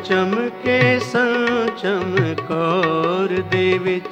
चमके सन चमकौर दे विच,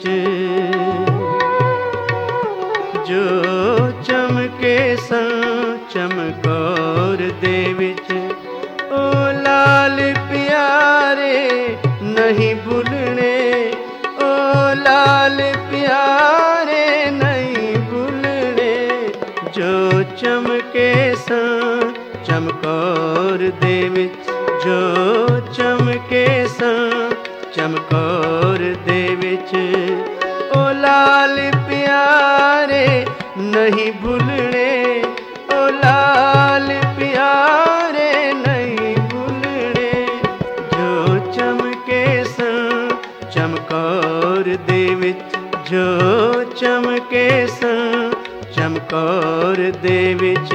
जो चमके सन चमकौर दे विच, ओ लाल प्यारे नहीं भूलने, ओ लाल प्यारे नहीं भूलने, जो चमके सन चमकौर दे विच, जो चमके सन चमकौर दे विच, ओ लाल प्यारे नहीं भूलने, ओ लाल प्यारे नहीं भूलने, जो चमके सन चमकौर दे विच, जो चमके सन चमकौर दे विच,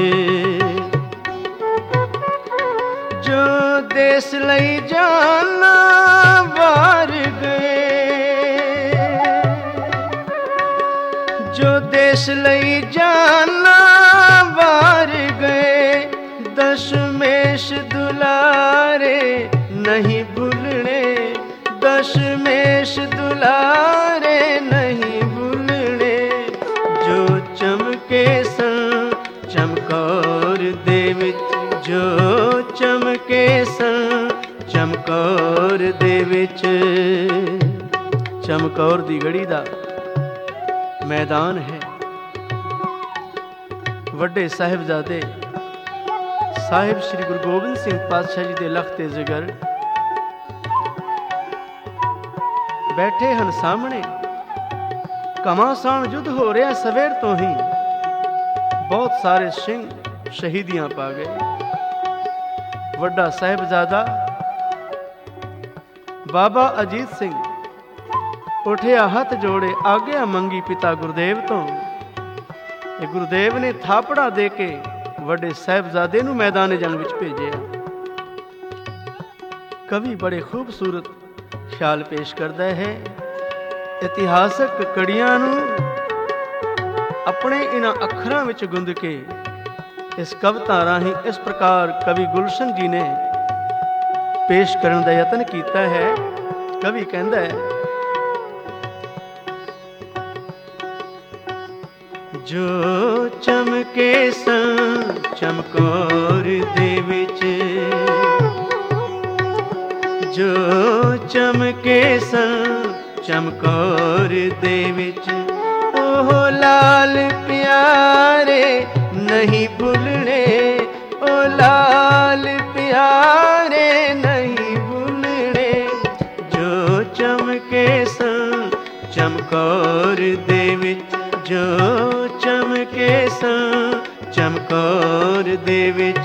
जो देश लई जाना वार गए, जो देश लई जाना वार गए, दशमेश दुलारे नहीं भूलने, दशमेश दुलारे नहीं भूलने, जो चमके सन चमकौर दे विच, जो चमके सन चमकौर दे विच। चमकौर दी गढ़ी दा मैदान है। वड्डे साहिबजादे साहिब श्री गुरु गोबिंद सिंह पातशाह जी दे लखते जिगर बैठे हन सामने। घमासान युद्ध हो रहा सवेर तो ही, बहुत सारे सिंह शहीदियां पा गए। वड्डा साहिबजादा बाबा अजीत सिंह उठिया, हथ जोड़े, आग्या मंगी पिता गुरुदेव तो। गुरुदेव ने थापड़ा दे के वड्डे साहिबजादे नूं मैदान जंग विच भेजिया। कवि बड़े खूबसूरत ख्याल पेश करता है। इतिहासक कड़ियां नूं अपने इन्हां अखरां विच गुंद के इस कविता राही इस प्रकार कवि गुलशन जी ने पेश करने का यतन किया है। कवि कहता है, जो चमके सन चमकौर दे विच, जो चमके सन चमकौर दे विच, ओह लाल प्यारे नहीं भूलने, ओ लाल प्यारे नहीं भूलने, जो चमके सन चमकौर दे विच, जो चमके सन चमकौर दे विच।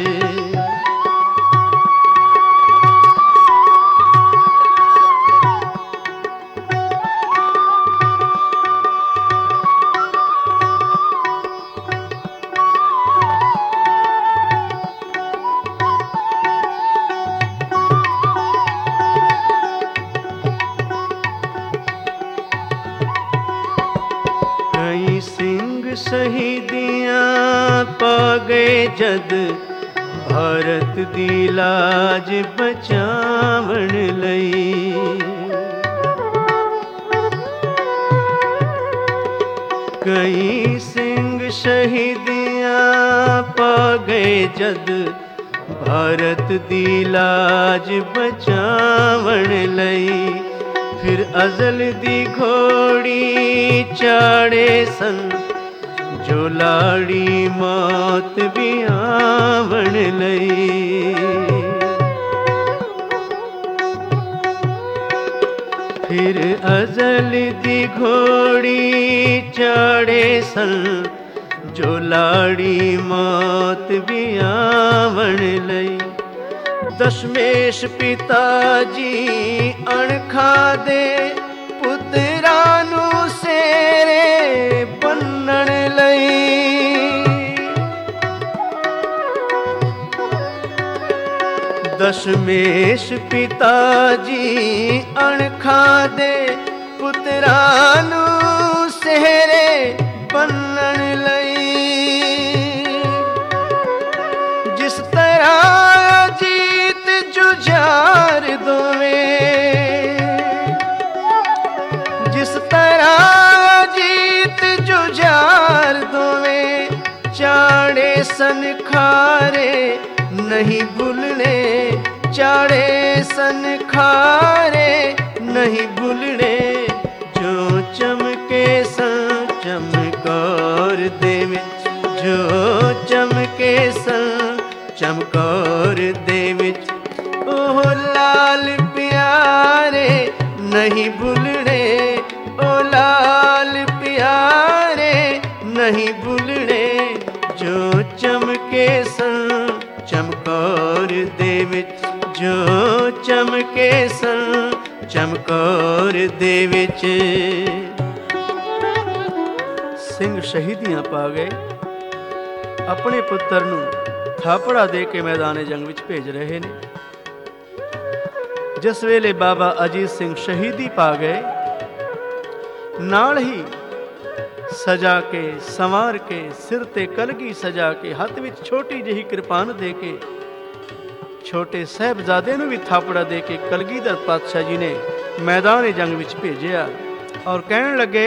शहीदियां पा गए जद, भारत दी लाज बचावन लई। कई सिंह शहीदियां पा गए जद, भारत दी लाज बचावन लई। फिर अजल दी घोड़ी चाड़े सन, जो लाड़ी मौत भी आवन लई। फिर अजल दी घोड़ी चाड़े सन, जो लाड़ी मौत भी आवन लई। दशमेश पिताजी अणखा दे, पुत्रा नू सेरे बन्नण लई। दशमेश पिताजी अणखा दे, पुत्रा नू सेरे बन्नण लई। जिस तरह जीत जुझार सन खारे नहीं भूलने, चाड़े सन खारे नहीं भूलने, जो चमके सन चमकौर दे विच, जो चमके सन चमकौर दे विच, ओह लाल प्यारे नहीं भूलने, ओ लाल प्यारे नहीं भूलने, जो चमके सन चमकौर दे विच, जो चमके सन चमकौर दे विच। ਸਿੰਘ ਸ਼ਹੀਦੀਆਂ ਪਾ ਗਏ, ਆਪਣੇ ਪੁੱਤਰ ਨੂੰ ਥਾਪੜਾ ਦੇ ਕੇ ਮੈਦਾਨੇ ਜੰਗ ਵਿੱਚ ਭੇਜ ਰਹੇ ਨੇ। ਜਿਸ ਵੇਲੇ ਬਾਬਾ ਅਜੀਤ ਸਿੰਘ ਸ਼ਹੀਦੀ ਪਾ ਗਏ, ਨਾਲ ਹੀ ਸਜਾ ਕੇ ਸੰਵਾਰ ਕੇ ਸਿਰ ਤੇ ਕਲਗੀ ਸਜਾ ਕੇ ਹੱਥ ਵਿੱਚ ਛੋਟੀ ਜਿਹੀ ਕਿਰਪਾਨ ਦੇ ਕੇ ਛੋਟੇ ਸਾਹਿਬਜ਼ਾਦੇ ਨੂੰ ਵੀ ਥਾਪੜਾ ਦੇ ਕੇ ਕਲਗੀਧਰ ਪਾਤਸ਼ਾਹ ਜੀ ਨੇ ਮੈਦਾਨ ਜੰਗ ਵਿੱਚ ਭੇਜਿਆ ਔਰ ਕਹਿਣ ਲੱਗੇ,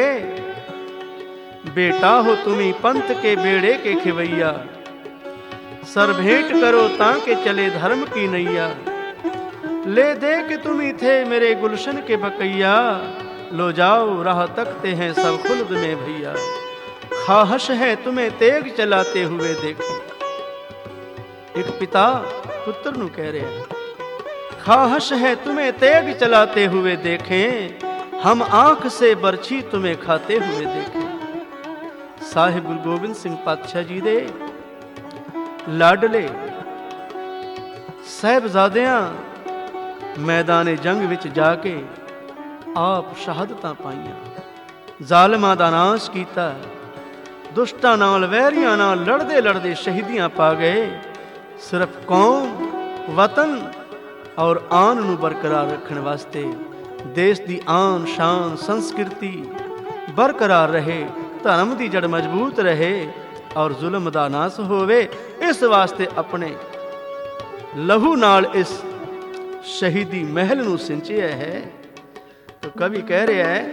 बेटा हो तुम्ही पंथ के बेड़े के खिवैया, सर भेंट करो ताके चले धर्म की नैया, ले दे के तुम्ही थे मेरे गुलशन के बकैया, लो जाओ राह तकते हैं सब खुल्द में भैया, ख्वाहिश है तुम्हें तेग चलाते हुए देखे। एक पिता पुत्र नू कह रहे हैं, ख्वाहिश है तुम्हें तेग चलाते हुए देखें, हम आंख से बरछी तुम्हें खाते हुए देखें। ਸਾਹਿਬ ਗੁਰੂ ਗੋਬਿੰਦ ਸਿੰਘ ਪਾਤਸ਼ਾਹ ਜੀ ਦੇ ਲਾਡਲੇ ਸਾਹਿਬਜ਼ਾਦਿਆਂ ਮੈਦਾਨੇ ਜੰਗ ਵਿੱਚ ਜਾ ਕੇ ਆਪ ਸ਼ਹਾਦਤਾਂ ਪਾਈਆਂ, ਜ਼ਾਲਮਾਂ ਦਾ ਨਾਸ਼ ਕੀਤਾ, ਦੁਸ਼ਟਾਂ ਨਾਲ ਵੈਰੀਆਂ ਨਾਲ ਲੜਦੇ ਲੜਦੇ ਸ਼ਹੀਦੀਆਂ ਪਾ ਗਏ। ਸਿਰਫ ਕੌਮ, ਵਤਨ ਔਰ ਆਨ ਨੂੰ ਬਰਕਰਾਰ ਰੱਖਣ ਵਾਸਤੇ, ਦੇਸ਼ ਦੀ ਆਨ ਸ਼ਾਨ ਸੰਸਕ੍ਰਿਤੀ ਬਰਕਰਾਰ ਰਹੇ, ਧਰਮ ਦੀ ਜੜ ਮਜ਼ਬੂਤ ਰਹੇ ਔਰ ਜ਼ੁਲਮ ਦਾ ਨਾਸ ਹੋਵੇ, ਇਸ ਵਾਸਤੇ ਆਪਣੇ ਲਹੂ ਨਾਲ ਇਸ ਸ਼ਹੀਦੀ ਮਹਿਲ ਨੂੰ ਸਿੰਚਿਆ ਹੈ। ਤਾਂ ਕਵੀ ਕਹਿ ਰਿਹਾ ਹੈ,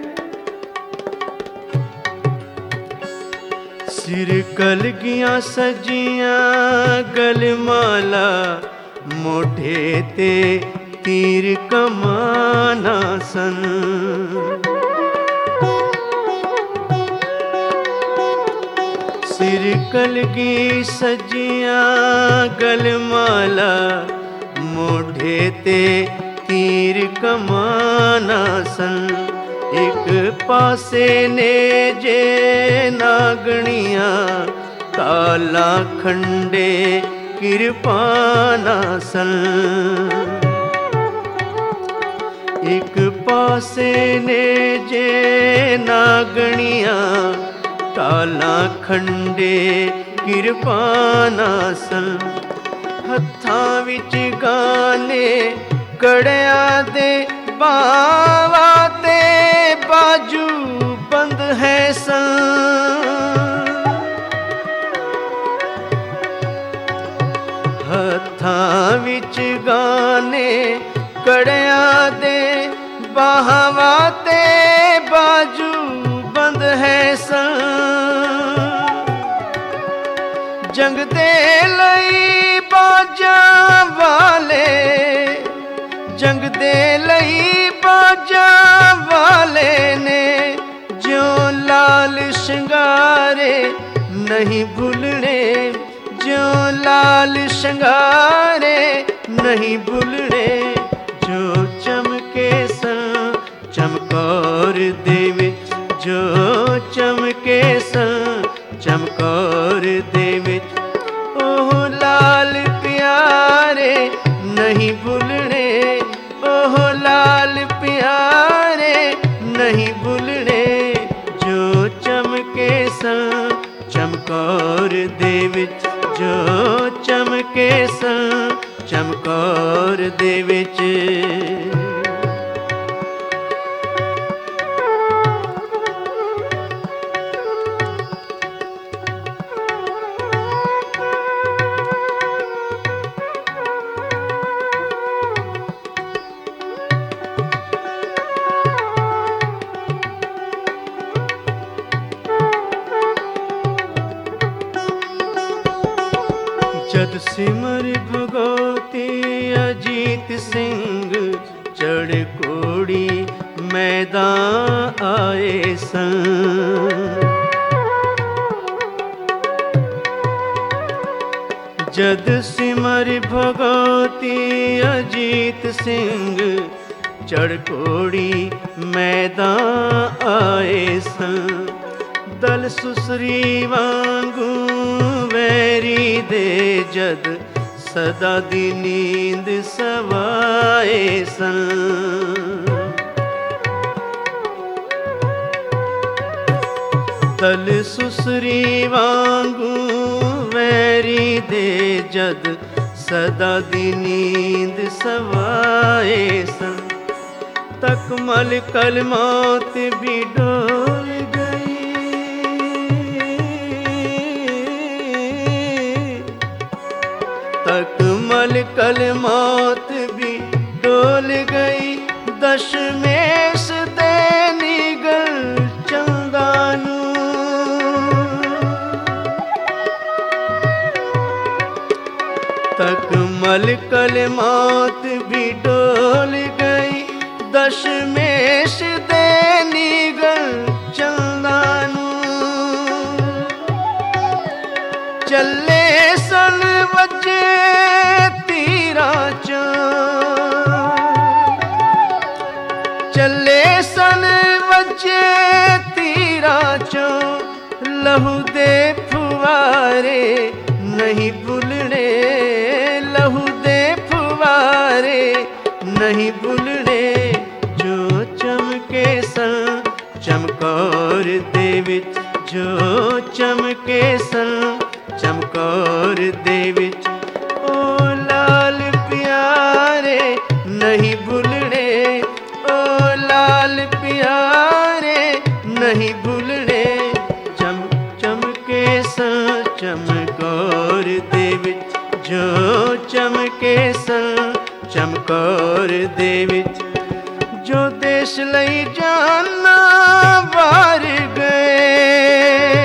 ਸਿਰ ਕਲਗੀਆਂ ਸਜੀਆਂ ਗਲਮਾਲਾ, ਮੋਢੇ ਤੇ ਤੀਰ ਕਮਾਨਾ ਸਨ, सिर कलगी सजियां गलमाला, मोढे ते तीर कमाना सन, एक पासे ने जे नागणियां, काला खंडे किरपाना सन, एक पासे ने जे नागणियां, काला खंडे किरपाना सन, हत्थां विच गाने कड़िया दे बावा ते बाजू बंद है सन, हत्थां विच गाने कड़िया दे बावा ते बाजू बंद है सन, जंग दे लई बाजां वाले, जंग दे लई बाजां वाले ने, जो लाल शंगारे नहीं भूलने, जो लाल शंगारे नहीं भूलने, जो चमके सन चमकौर दे विच, जो चमके सन चमकौर दे विच, ओह लाल प्यारे नहीं भूलने, ओह लाल प्यारे नहीं भूलने, जो चमके सन चमकौर दे विच, जो चमके सन चमकौर दे विच। जद सिमर भगवती अजीत सिंह चढ़ कोड़ी मैदान आए सन। जद सिमर भगवती अजीत सिंह चढ़ कोड़ी मैदान आए सन। दल सुसरी वांगू वैरी दे जद सदा दी नींद सवाए सन। दल सुसरी वांगू वैरी दे जद सदा दी नींद सवाए सन। तकमल कल मौत भी डोल गई, तकमल कल मौत भी डोल गई। दशमेश दे निगल चंदानू, तकमल कल मौत भी डोल गई। दशमेश दे निगल चंदानू, चले सन वजे तीरा चो, चले सन वजे तीरा चो। लहू दे फुवारे नहीं भूलने, लहू दे फुवारे नहीं भूलने। जो चमके सन चमकौर दे विच, जो चमके सन चमकौर दे विच। ओ लाल प्यारे नहीं भूलने, ओ लाल प्यारे नहीं भूलने। चमके सन चमकौर दे विच, जो चमके सन चमकौर दे विच। जो देश लई जाना वार गए,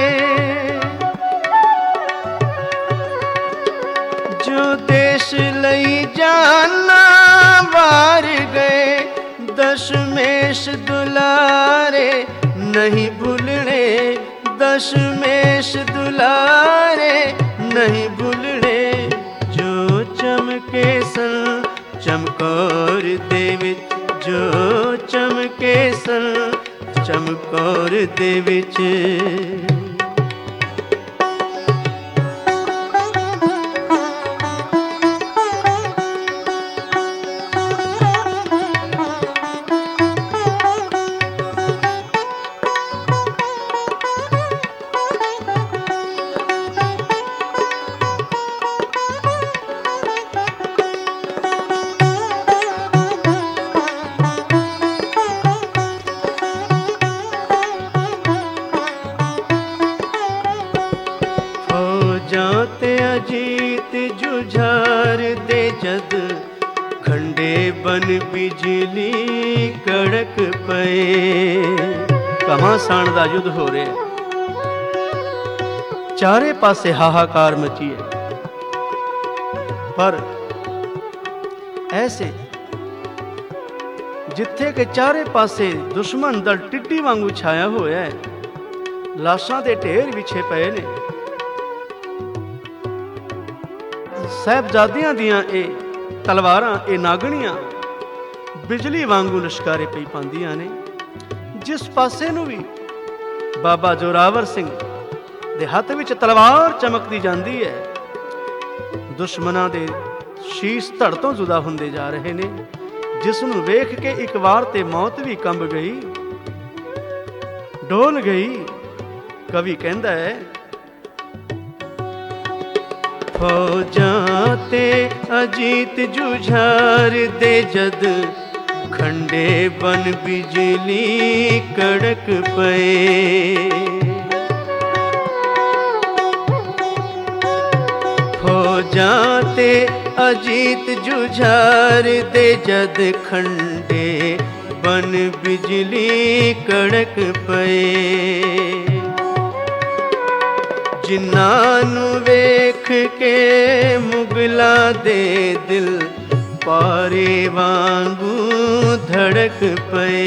जो देश लई जाना वार गए। दशमेश दुलारे नहीं भूलने, दशमेश दुलारे नहीं भूलने। जो चमके सन चमकौर दे विच, जो चमके सन चमकौर दे विच। जाते अजीत जुझार दे जद खंडे बन बिजली कड़क पए। घमासान दा युद्ध हो रहा, चारे पासे हाहाकार मची है। पर ऐसे जिथे के चारे पासे दुश्मन दल टिड्डी वांगू छाया होया है, लाशां दे ढेर विछे पए ने। साहिबजादियां दियां ए तलवारां ए नागणियां बिजली वांगू लश्कारे पई पांदियां ने। जिस पासे नूं भी बाबा जोरावर सिंह दे हत्थ विच तलवार चमकदी जांदी है, दुश्मनां दे शीश धड़ तो जुदा हुंदे जा रहे ने। जिस नूं वेख के एक वार ते मौत भी कंब गई, डोल गई। कवि कहंदा है, फौजां ते अजीत जुझार दे जद खंडे बन बिजली कड़क पए। फौजां ते अजीत जुझार दे जद खंडे बन बिजली कड़क पए। ਜਿਨ੍ਹਾਂ ਨੂੰ ਵੇਖ ਕੇ ਮੁਗਲਾਂ ਦੇ ਦਿਲ ਪਾਰੇ ਵਾਂਗੂ ਧੜਕ ਪਏ।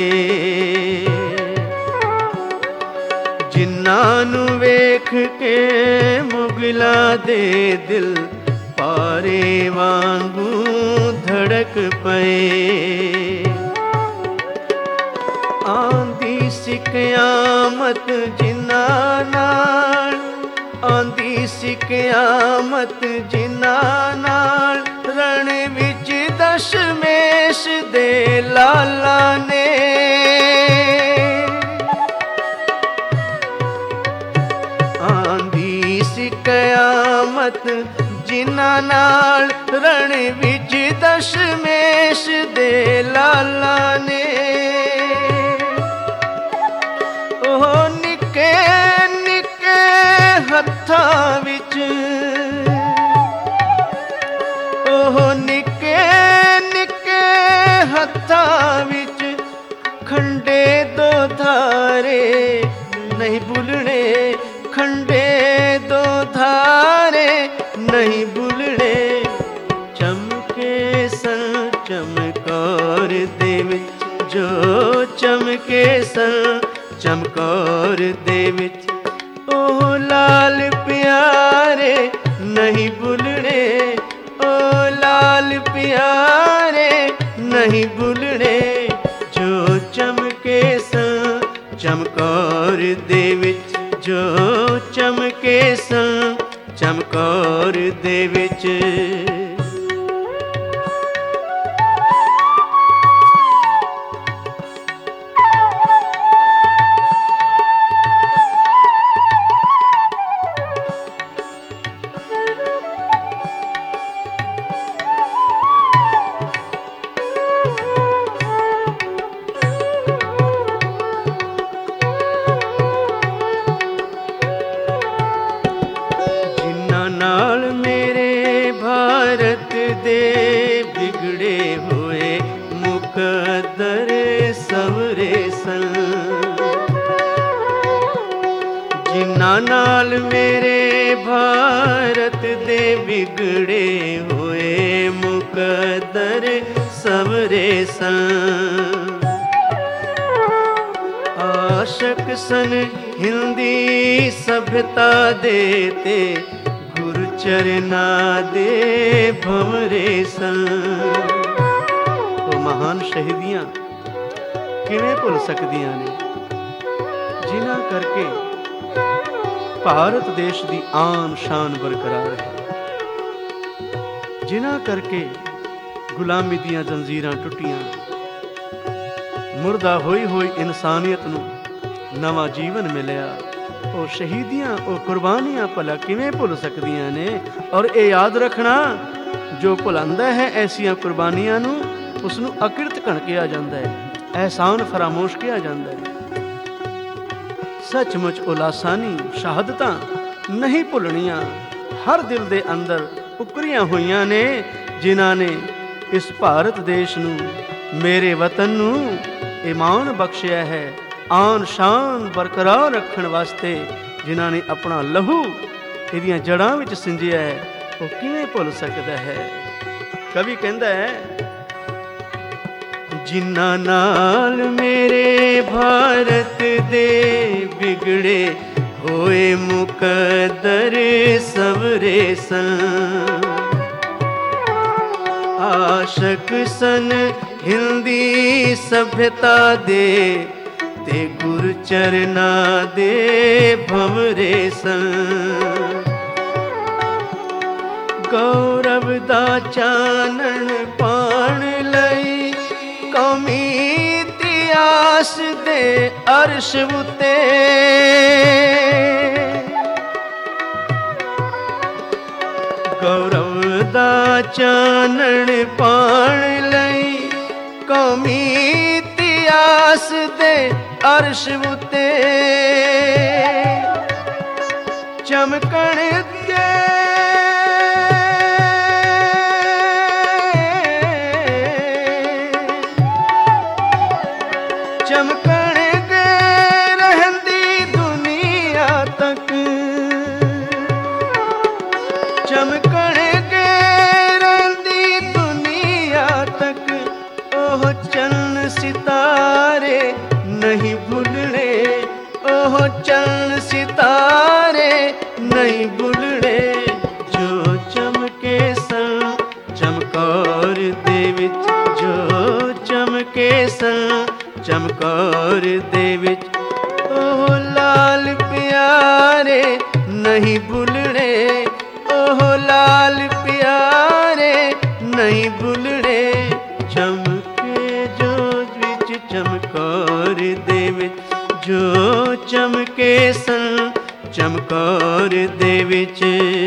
ਜਿਨ੍ਹਾਂ ਨੂੰ ਵੇਖ ਕੇ ਮੁਗਲਾਂ ਦੇ ਦਿਲ ਪਾਰੇ ਵਾਂਗੂ ਧੜਕ ਪਏ। ਆਂਦੀ ਸੀ ਕਿਆਮਤ ਜਿਨ੍ਹਾਂ ਨਾਲ, ਆਂਦੀ ਸੀ ਕਿਆਮਤ ਜਿਨ੍ਹਾਂ ਨਾਲ, ਰਣ ਵਿੱਚ ਦਸ਼ਮੇਸ਼ ਦੇ ਲਾਲਾ ਨੇ। ਆਂਦੀ ਸੀ ਕਿਆਮਤ ਜਿਨ੍ਹਾਂ ਨਾਲ, ਰਣ ਵਿੱਚ ਦਸ਼ਮੇਸ਼ ਦੇ ਲਾਲਾ ਨੇ। ਉਹ ਨਿੱਕੇ ਨਿੱਕੇ ਹੱਥਾਂ ਵਿੱਚ, ਉਹ ਨਿੱਕੇ ਨਿੱਕੇ ਹੱਥਾਂ ਵਿੱਚ ਖੰਡੇ ਦੋ ਧਾਰੇ ਨਹੀਂ ਭੁੱਲਣੇ, ਖੰਡੇ ਦੋ ਧਾਰੇ ਨਹੀਂ ਭੁੱਲਣੇ। ਚਮਕੇ ਸਨ ਚਮਕੌਰ ਦੇ ਵਿੱਚ, ਜੋ ਚਮਕੇ ਸਨ ਚਮਕੌਰ ਦੇ ਵਿੱਚ। ਉਹ ਲਾਲ ਪਿਆਰੇ ਨਹੀਂ ਭੁੱਲਣੇ, ਉਹ ਲਾਲ ਪਿਆਰੇ ਨਹੀਂ ਭੁੱਲਣੇ। ਜੋ ਚਮਕੇ ਸਨ ਚਮਕੌਰ ਦੇ ਵਿੱਚ, ਜੋ ਚਮਕੇ ਸਨ ਚਮਕੌਰ ਦੇ ਵਿੱਚ। ਨਾਲ ਮੇਰੇ ਭਾਰਤ ਦੇ ਵਿਗੜੇ ਹੋਏ ਮੁਕੱਦਰ ਸਵਰੇ ਸਨ। ਜਿਨ੍ਹਾਂ ਨਾਲ ਮੇਰੇ ਭਾਰਤ ਦੇ ਵਿਗੜੇ ਹੋਏ ਮੁਕੱਦਰ ਸਵਰੇ ਸਨ। ਆਸ਼ਕ ਸਨ ਹਿੰਦੀ ਸਭ्यता ਦੇ ਤੇ ਚਰਨਾਂ ਦੇ ਭੰਵਰੇ ਸਨ। ਉਹ ਮਹਾਨ ਸ਼ਹੀਦੀਆਂ ਕਿਵੇਂ ਭੁੱਲ ਸਕਦੀਆਂ ਨੇ, ਜਿਨ੍ਹਾਂ ਕਰਕੇ ਭਾਰਤ ਦੇਸ਼ ਦੀ ਆਨ ਸ਼ਾਨ ਬਰਕਰਾਰ ਹੈ, ਜਿਨ੍ਹਾਂ ਕਰਕੇ ਗੁਲਾਮੀ ਦੀਆਂ ਜ਼ੰਜੀਰਾਂ ਟੁੱਟੀਆਂ, ਮੁਰਦਾ ਹੋਈ ਹੋਈ ਇਨਸਾਨੀਅਤ ਨੂੰ ਨਵਾਂ ਜੀਵਨ ਮਿਲਿਆ। ਉਹ ਸ਼ਹੀਦੀਆਂ, ਉਹ ਕੁਰਬਾਨੀਆਂ ਭਲਾ ਕਿਵੇਂ ਭੁੱਲ ਸਕਦੀਆਂ ਨੇ। ਔਰ ਇਹ ਯਾਦ ਰੱਖਣਾ, ਜੋ ਭੁਲਾਉਂਦਾ ਹੈ ਐਸੀਆਂ ਕੁਰਬਾਨੀਆਂ ਨੂੰ, ਉਸ ਨੂੰ ਅਕਿਰਤ ਕਣ ਕਿਹਾ ਜਾਂਦਾ ਹੈ, ਅਹਿਸਾਨ ਫਰਾਮੋਸ਼ ਕਿਹਾ ਜਾਂਦਾ ਹੈ। ਸੱਚਮੁੱਚ ਉਹ ਲਾਸਾਨੀ ਸ਼ਹਾਦਤਾਂ ਨਹੀਂ ਭੁੱਲਣੀਆਂ, ਹਰ ਦਿਲ ਦੇ ਅੰਦਰ ਉਕਰੀਆਂ ਹੋਈਆਂ ਨੇ, ਜਿਨ੍ਹਾਂ ਨੇ ਇਸ ਭਾਰਤ ਦੇਸ਼ ਨੂੰ, ਮੇਰੇ ਵਤਨ ਨੂੰ ਇਮਾਨ ਬਖਸ਼ਿਆ ਹੈ। ਆਨ ਸ਼ਾਨ ਬਰਕਰਾਰ ਰੱਖਣ ਵਾਸਤੇ ਜਿਨ੍ਹਾਂ ਨੇ ਆਪਣਾ ਲਹੂ ਇਹਦੀਆਂ ਜੜ੍ਹਾਂ ਵਿੱਚ ਸਿੰਜਿਆ ਹੈ, ਉਹ ਕਿਵੇਂ ਭੁੱਲ ਸਕਦਾ ਹੈ। ਕਵੀ ਕਹਿੰਦਾ ਹੈ, ਜਿਨ੍ਹਾਂ ਨਾਲ ਮੇਰੇ ਭਾਰਤ ਦੇ ਵਿਗੜੇ ਹੋਏ ਮੁਕੱਦਰ ਸਵਰੇ ਸਨ। ਆਸ਼ਕ ਸਨ ਹਿੰਦੀ ਸਭ्यता ਦੇ ਤੇ ਗੁਰ ਚਰਨਾਂ ਦੇ ਭੰਵਰੇ ਸਨ। ਗੌਰਵ ਦਾ ਚਾਨਣ ਪਾਣ ਲਈ ਕੌਮੀ ਇਤਿਹਾਸ ਦੇ ਅਰਸ਼ ਉਤੇ ਗੌਰਵ ਦਾ ਚਾਨਣ ਪਾਣ ਲਈ ਕੌਮੀ ਇਤਿਹਾਸ ਦੇ ਅਰਸ਼ ਉਤੇ ਚਮਕਣਗੇ ਚਮਕਣਗੇ ਰਹਿੰਦੀ ਦੁਨੀਆ ਤੱਕ चंद सितारे नहीं भुलने, जो चमके सन चमकौर दे विच, जो चमके सन चमकौर दे विच। ओह लाल प्यारे नहीं भुलने, ओह लाल प्यारे नहीं भुलने, चमके जो विच चमकौर दे विच, जो चमके सन चमकौर दे विच।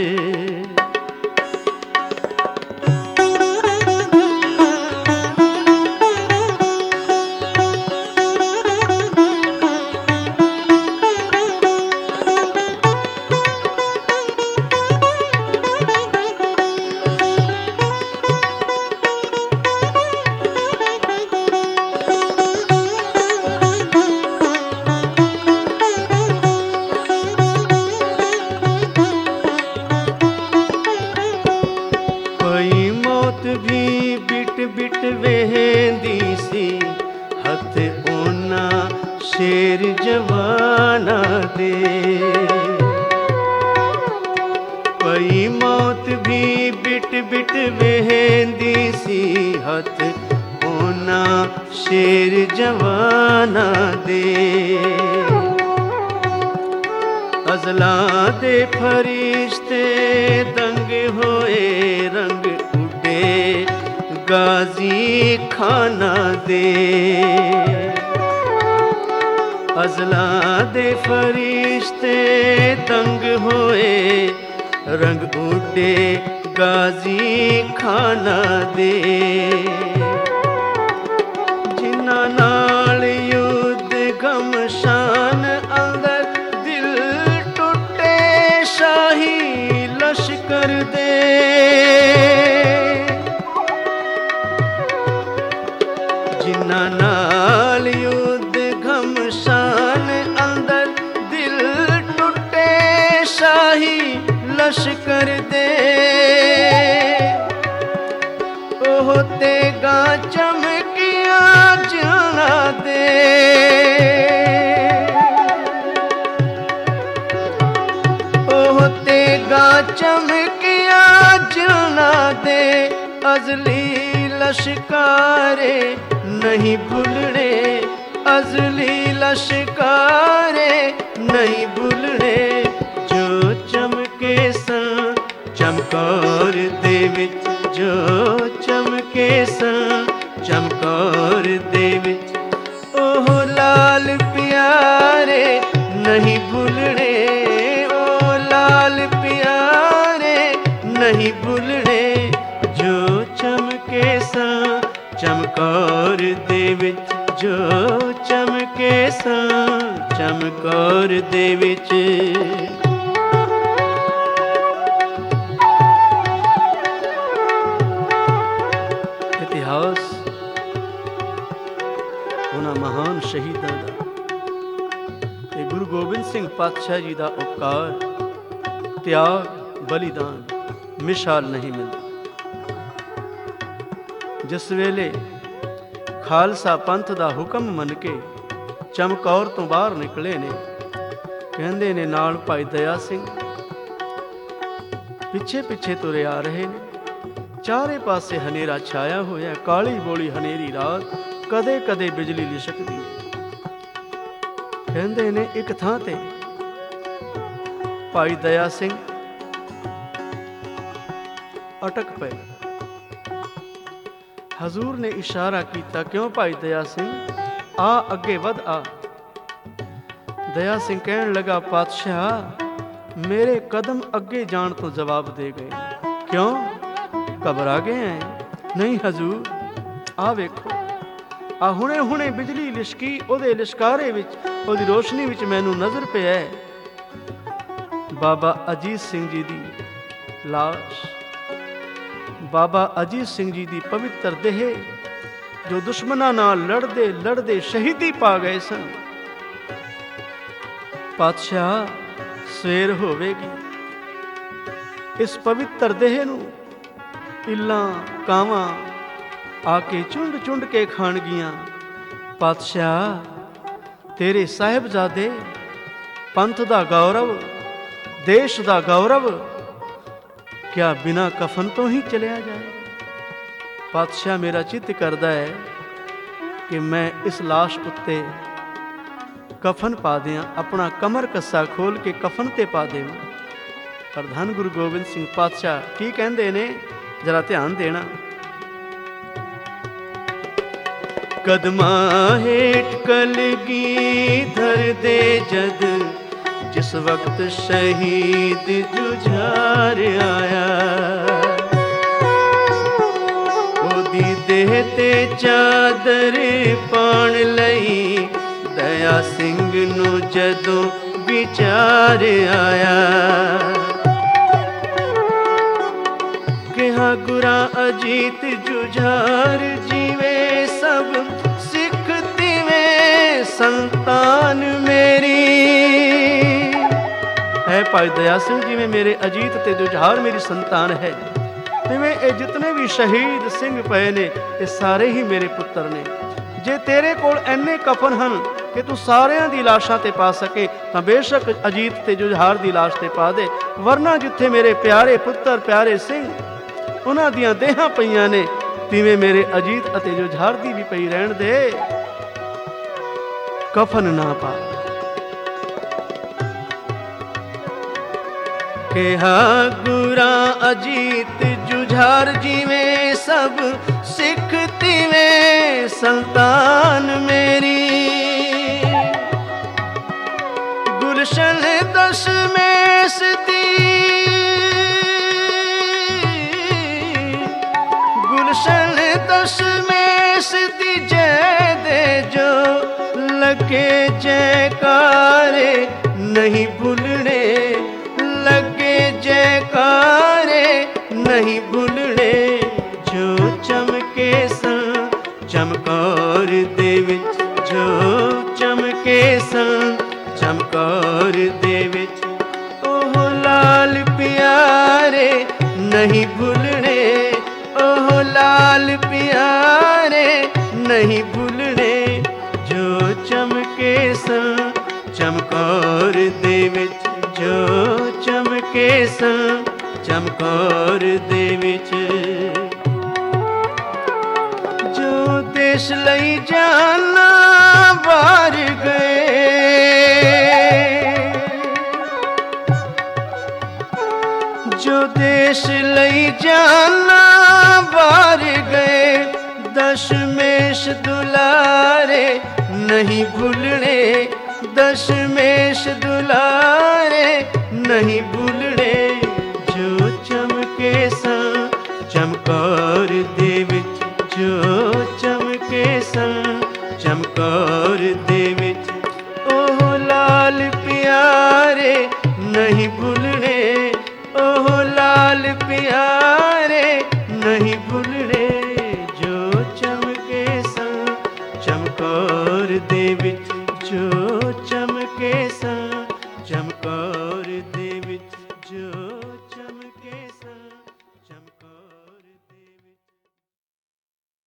शेर जवाना दे, पई मौत भी बिट बिट वेंदी सी, हथ ओना शेर जवाना दे। अज़ला दे फरिश्ते दंग होए, रंग उडे गाजी खाना दे। अज़ला दे फरिश्ते दंग होए, रंग उडे गाजी खाना दे। जिन्ना नाल युद्ध घमशान अंदर दिल टुटे, शाही लश्कर दे। जिन्ना नाल युद्ध घमशान अंदर दिल टुटे, शाही लश्कर दे। ओह तेगा चमकिया जाना दे, ओह तेगा चमकिया जाना दे। अज़ली लश्कारे नहीं भुलने, अज़ली लश्कारे नहीं भुलने, जो चमके सन चमकौर दे विच, जो चमके सन चमकौर दे विच। ओह लाल प्यारे नहीं भुलने, ओह लाल प्यारे नहीं भुलने, जो चमके सन चमकौर दे विच, जो चमके सन चमकौर दे विच। इतिहास उन्हां महान शहीदां दा ते गुरु गोबिंद सिंह पातशाह जी दा उपकार, त्याग, बलिदान मिसाल नहीं मिलदा। जिस वेले खालसा पंथ दा हुक्म मन के चमकौर तो बाहर निकले ने, कहंदे ने नाल भाई दया सिंह पिछे पिछे तुरे आ रहे ने। चारे पासे हनेरा छाया होया, काली बोली हनेरी रात, कदे कदे बिजली लिशकदी। कहंदे ने एक थां ते भाई दया सिंह अटक पे। हजूर ने इशारा किया, क्यों भाई दया सिंह आ अगे वध आ। दया सिंह कहन लगा, पातशाह मेरे कदम अगे जान तो जवाब दे गए, क्यों घबरा गए हैं? नहीं हजूर, आ वेखो, आ हुणे हुणे बिजली लिशकी, ओदे लिशकारे विच, ओदी रोशनी विच मैनू नजर पिया बाबा अजीत सिंह जी दी लाश, बाबा अजीत सिंह जी दी पवित्र देह, जो दुश्मनां नाल लड़दे लड़दे शहीदी पा गए सन। पातशाह सवेर होवेगी, इस पवित्र देह नू इल्लां कावां आके चुंड चुंड के खाणगियां। पातशाह तेरे साहिबजादे ਪੰਥ ਦਾ ਗੌਰਵ, ਦੇਸ਼ ਦਾ ਗੌਰਵ, ਕਿਆ ਬਿਨਾ ਕਫਨ ਤੋਂ ਹੀ ਚਲਿਆ ਜਾਏ? ਪਾਤਸ਼ਾਹ ਮੇਰਾ ਚਿੱਤ ਕਰਦਾ ਹੈ ਕਿ ਮੈਂ ਇਸ ਲਾਸ਼ ਉੱਤੇ ਕਫਨ ਪਾ ਦਿਆਂ, ਆਪਣਾ ਕਮਰ ਕੱਸਾ ਖੋਲ ਕੇ ਕਫਨ ਤੇ ਪਾ ਦੇਵਾਂ। ਪਰ ਧੰਨ ਗੁਰੂ ਗੋਬਿੰਦ ਸਿੰਘ ਪਾਤਸ਼ਾਹ ਕੀ ਕਹਿੰਦੇ ਨੇ, ਜਰਾ ਧਿਆਨ ਦੇਣਾ। ਕਦਮਾਂ ਹੇਠ ਕਲਗੀਧਰ ਦੇ ਜਦ, ਜਿਸ ਵਕਤ ਸ਼ਹੀਦ ਜੁਝਾਰ ਆਇਆ, ਉਹਦੀ ਦੇਹ ਤੇ ਚਾਦਰ ਪਾਉਣ ਲਈ ਦਇਆ ਸਿੰਘ ਨੂੰ ਜਦੋਂ ਵਿਚਾਰ ਆਇਆ। ਕਿਹਾ ਗੁਰਾਂ ਅਜੀਤ ਜੁਝਾਰ ਜੀਵੇ ਸਭ ਸਿੱਖ ਤਿਵੇਂ ਸੰਤਾਨ ਮੇਰੀ। ਹੈ ਭਾਈ ਦਇਆ ਸਿੰਘ, ਜਿਵੇਂ ਮੇਰੇ ਅਜੀਤ ਤੇ ਜੁਝਾਰ ਮੇਰੀ ਸੰਤਾਨ ਹੈ, ਤਿਵੇਂ ਇਹ ਜਿਤਨੇ ਵੀ ਸ਼ਹੀਦ ਸਿੰਘ ਪਏ ਨੇ ਇਹ ਸਾਰੇ ਹੀ ਮੇਰੇ ਪੁੱਤਰ ਨੇ। ਜੇ ਤੇਰੇ ਕੋਲ ਐਨੇ ਕਫਨ ਹਨ ਕਿ ਤੂੰ ਸਾਰਿਆਂ ਦੀ ਲਾਸ਼ਾਂ ਤੇ ਪਾ ਸਕੇ ਤਾਂ ਬੇਸ਼ੱਕ ਅਜੀਤ ਤੇ ਜੁਝਾਰ ਦੀ ਲਾਸ਼ ਤੇ ਪਾ ਦੇ, ਵਰਨਾ ਜਿੱਥੇ ਮੇਰੇ ਪਿਆਰੇ ਪੁੱਤਰ ਪਿਆਰੇ ਸਿੰਘ ਉਹਨਾਂ ਦੀਆਂ ਦੇਹਾਂ ਪਈਆਂ ਨੇ, ਤਿਵੇਂ ਮੇਰੇ ਅਜੀਤ ਅਤੇ ਜੁਝਾਰ ਦੀ ਵੀ ਪਈ ਰਹਿਣ ਦੇ, ਕਫਨ ਨਾ ਪਾ। ਕਿਹਾ ਗੁਰਾਂ ਅਜੀਤ ਜੁਝਾਰ ਜੀਵੇਂ ਸਭ ਸਿੱਖ ਤਿਵੇਂ ਸੰਤਾਨ ਮੇਰੀ। ਗੁਲਸ਼ਨ ਦਸ਼ਮੇਸ਼ ਦੀ, ਗੁਲਸ਼ਨ ਦਸ਼ਮੇਸ਼ ਦੀ ਜੈ ਦੇ ਜੋ ਲੱਗੇ ਜੈਕਾਰੇ ਨਹੀਂ ਭੁੱਲਣੇ, ਲੱਗੇ ਜੈਕਾਰੇ ਨਹੀਂ ਭੁੱਲਣੇ। ਜੋ ਚਮਕੇ ਸਨ ਚਮਕੌਰ ਦੇ ਵਿੱਚ, ਜੋ ਚਮਕੇ ਸਨ ਚਮਕੌਰ ਦੇ ਵਿੱਚ, ਉਹ ਲਾਲ ਪਿਆਰੇ ਨਹੀਂ ਭੁੱਲਣੇ, ਉਹ ਲਾਲ ਪਿਆਰੇ ਨਹੀਂ ਭੁੱਲਣੇ। ਜੋ ਚਮਕੇ ਸਨ ਚਮਕੌਰ ਦੇ ਵਿੱਚ, ਜੋ ਚਮਕੇ ਸਨ ਚਮਕੌਰ ਦੇ ਵਿੱਚ। ਜੋ ਦੇਸ਼ ਲਈ ਜਾਨਾਂ ਵਾਰ ਗਏ, ਜੋ ਦੇਸ਼ ਲਈ ਜਾਨਾਂ ਵਾਰ ਗਏ, ਦਸ਼ਮੇਸ਼ ਦੁਲਾਰੇ ਨਹੀਂ ਭੁੱਲਣੇ, ਦਸ਼ਮੇਸ਼ ਦੁਲਾਰੇ ਨਹੀਂ ਭੁੱਲਣੇ। ਜੋ ਚਮਕੇ ਸਨ ਚਮਕੌਰ ਦੇ ਵਿੱਚ, ਜੋ ਚਮਕੇ ਸਨ ਚਮਕੌਰ ਦੇ ਵਿੱਚ, ਉਹ ਲਾਲ ਪਿਆਰੇ ਨਹੀਂ ਭੁੱਲਣੇ, ਉਹ ਲਾਲ ਪਿਆਰੇ ਨਹੀਂ ਭੁੱਲਣੇ। ਜੋ ਚਮਕੇ ਸਨ ਚਮਕੌਰ ਦੇ ਵਿੱਚ, ਜੋ ਚਮਕੇ ਸਨ ਚਮਕੌਰ